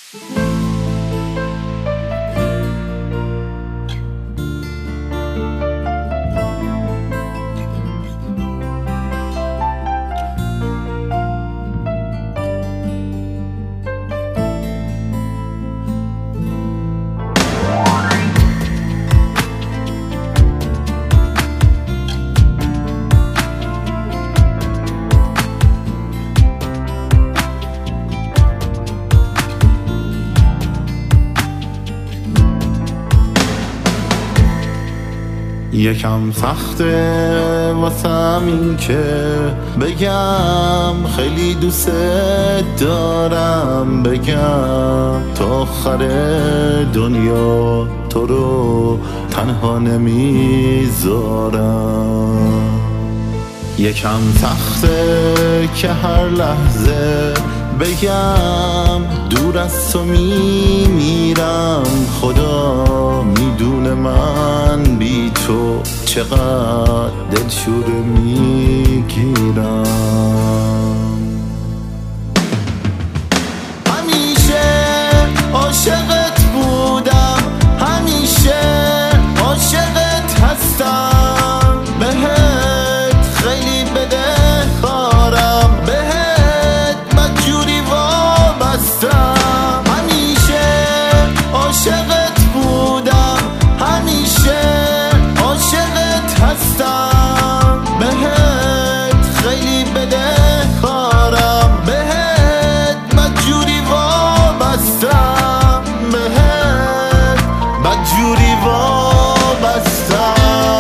یکم سخته واسم این که بگم خیلی دوست دارم، بگم تا آخر دنیا تو رو تنها نمیذارم. یکم سخته که هر لحظه بگم دور از تو میمیرم، خدا میدونه من بی تو چقدر دلشوره میگیرم. همیشه عاشقت بودم، همیشه عاشقت هستم، بهت خیلی بدهکارم، بهت بدجوری وابستم. همیشه عاشقت بودم، همیشه عاشقت هستم، بهت خیلی بدهکارم، بهت بدجوری وابستم، بهت بدجوری وابستم.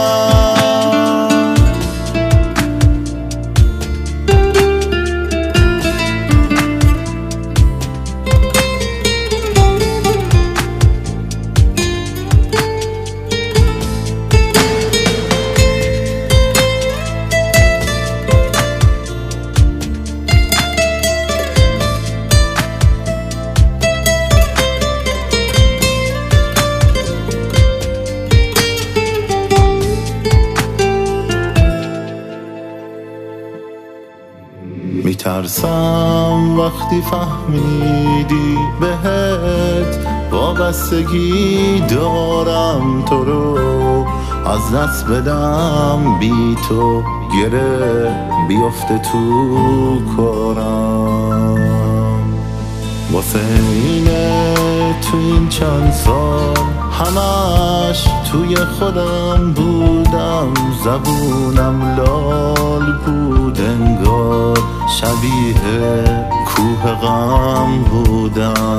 میترسم وقتی فهمیدی بهت وابستگی دارم، تو رو از دست بدم بی تو گره بیفته تو کارم. واسه اینه تو این چند سال همش توی خودم بودم، زبونم لال بود انگار، شبیه کوه غم بودم.